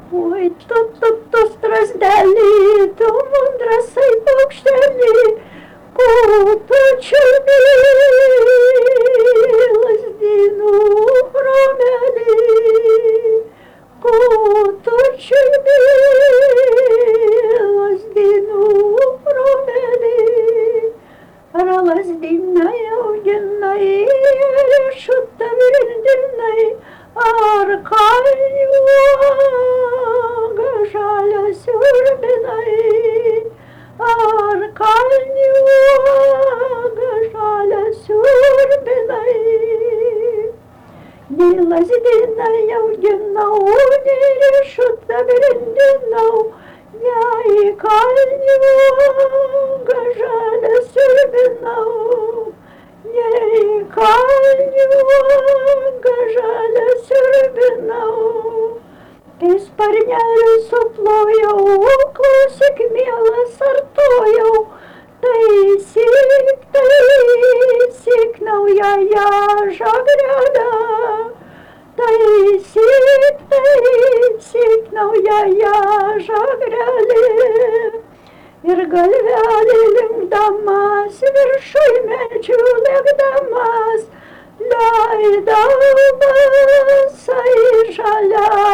Oi, tu strazdeli, tu mundrasai paukšteli, ko tu čiulbi lazdynų romelį, ko tu čiulbi lazdynų romelį. Ar lazdynai auginai, riešutą virindinai, ar kalnių uogą žalią siurbinai, ar kalnių uogą žalią siurbinai. Nei lazdynai auginau, nei riešutą virindinau, jei kalnių uogą žalią siurbinau, jei kalnių uogą žalią siurbinau. Kai sparnelius suplojau, klausyk mielas artojau, taisyk naująją žagrelę, taisyk naująją žagrelę. Ir galvelį linkdamas, viršuj medžių lėkdamas, leidau basai žalią